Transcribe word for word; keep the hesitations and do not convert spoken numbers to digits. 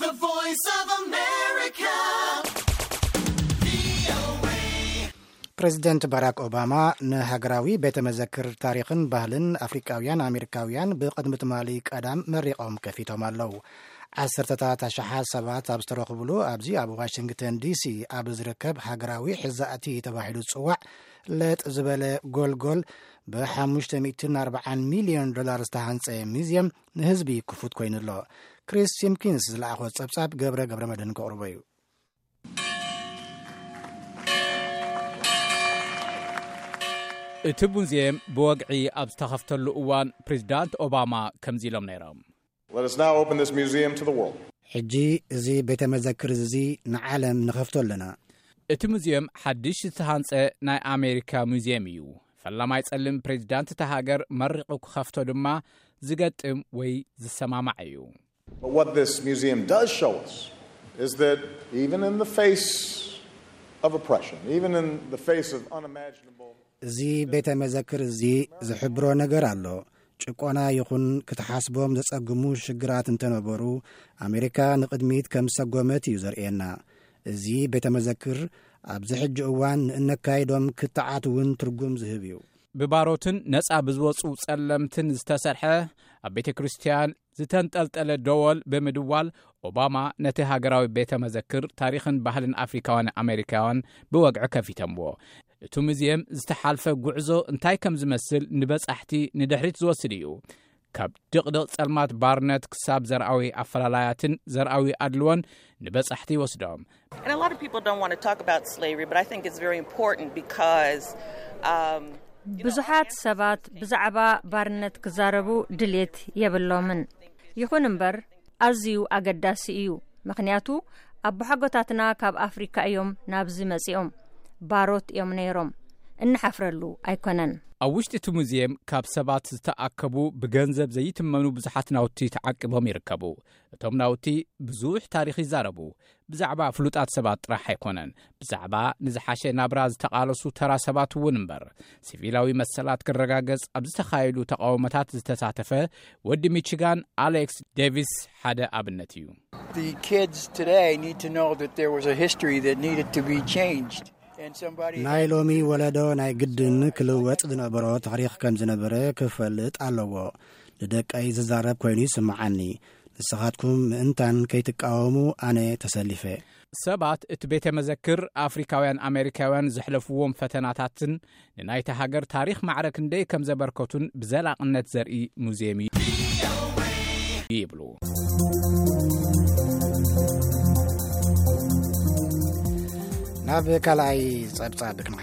The Voice of America. ፕሬዚደንት ባራክ ኦባማ ንሃገራዊ ቤተ መዘክር ታሪኽን ባህልን አፍሪካውያን አሜሪካውያን ብቅድሚ ትማሊ ቀዳም መሪቆም ከፊቶም ኣለው። ዓሰርተታት ኣሽሓት ሰባት ኣብ ዝተረኽብሉ ኣብዚ ኣብ ዋሽንግተን ዲሲ ኣብ ዝርከብ ሃገራዊ ሕዛእቲ ተባሂሉ ዝፅዋዕ ለጥ ዝበለ ጎልጎል ብሓሙሽተ ሚእትን ኣርባዓን ሚልዮን ዶላር ዝተሃንፀ ሚዝየም ንህዝቢ ክፉት ኮይኑ ኣሎ። ክሪስ ሲምኪንስ ዝለኣኾ ፀብጻብ ገብረ ገብረ መድህን ከቕርቦ እዩ። እቲ ሙዚየም ብወግዒ ኣብ ዝተኸፍተሉ እዋን ፕሬዚዳንት ኦባማ ከምዚ ኢሎም ነይሮም። Let us now open this museum to the world. ሕጂ እዚ ቤተ መዘክር እዚ ንዓለም ንኸፍቶ ኣለና። እቲ ሙዚየም ሓድሽ ዝተሃንፀ ናይ ኣሜሪካ ሙዚየም እዩ። ፈላማይ ጸልም ፕሬዚዳንት እታ ሃገር መሪቑ ክኸፍቶ ድማ ዝገጥም ወይ ዝሰማማዕ እዩ። But what this museum does show us is that even in the face of oppression, even in the face of unimaginable እዚ ቤተ መዘክር እዚ ዝሕብሮ ነገር ኣሎ። ጭቆና ይኹን ክትሓስቦም ዘጸግሙ ሽግራት እንተነበሩ ኣሜሪካ ንቅድሚት ከም ሰጎመት እዩ ዘርእየና። እዚ ቤተ መዘክር ኣብዚ ሕጂ እዋን ንእነካይዶም ክትዓትውን ትርጉም ዝህብ እዩ። ብባሮትን ነፃ ብዝወፁ ጸለምትን ዝተሰርሐ ኣብ ቤተ ክርስቲያን ዝተንጠልጠለ ደወል ብምድዋል ኦባማ ነቲ ሃገራዊ ቤተ መዘክር ታሪኽን ባህልን አፍሪካውያን አሜሪካውያን ብወግዑ ከፊተምዎ። እቲ ሙዚየም ዝተሓልፈ ጉዕዞ እንታይ ከም ዝመስል ንበጻሕቲ ንድሕሪት ዝወስድ እዩ። ካብ ድቕድቕ ጸልማት ባርነት ክሳብ ዘርአዊ ኣፈላላያትን ዘርአዊ ኣድልወን ንበጻሕቲ ይወስዶም። And a lot of people don't want to talk about slavery, but I think it's very important because um ብዙሓት ሰባት ብዛዕባ ባርነት ክዛረቡ ድሌት የብሎምን። ይኹን እምበር ኣዝዩ ኣገዳሲ እዩ። ምክንያቱ ኣቦሓጎታትና ካብ አፍሪካ እዮም ናብዚ መጺኦም ባሮት እዮም ነይሮም። እንሓፍረሉ ኣይኮነን። ኣብ ውሽጢ እቲ ሙዚየም ካብ ሰባት ዝተኣከቡ ብገንዘብ ዘይትመኑ ብዙሓት ናውቲ ተዓቂቦም ይርከቡ። እቶም ናውቲ ብዙሕ ታሪኽ ይዛረቡ። ብዛዕባ ፍሉጣት ሰባት ጥራሕ ኣይኮነን፣ ብዛዕባ ንዝሓሸ ናብራ ዝተቓለሱ ተራ ሰባት እውን እምበር። ሲቪላዊ መሰላት ክረጋገጽ ኣብ ዝተኻየዱ ተቃውሞታት ዝተሳተፈ ወዲ ሚቺጋን ኣሌክስ ዴቪስ ሓደ ኣብነት እዩ። The kids today need to know that there was a history that needed to be changed. ናይ ሎሚ ወለዶ ናይ ግድን ክልወጥ ዝነበሮ ታሪኽ ከም ዝነበረ ክፈልጥ ኣለዎ። ንደቀይ ዝዛረብ ኮይኑ ይስምዓኒ። ንስኻትኩም ምእንታን ከይትቃወሙ ኣነ ተሰሊፈ። ሰባት እቲ ቤተ መዘክር አፍሪካውያን አሜሪካውያን ዝሕለፍዎም ፈተናታትን ንናይቲ ሃገር ታሪኽ ማዕረክ እንደይ ከም ዘበርከቱን ብዘላቕነት ዘርኢ ሙዚየም ይብሉ። ናብ ካልኣይ ፀብጻብ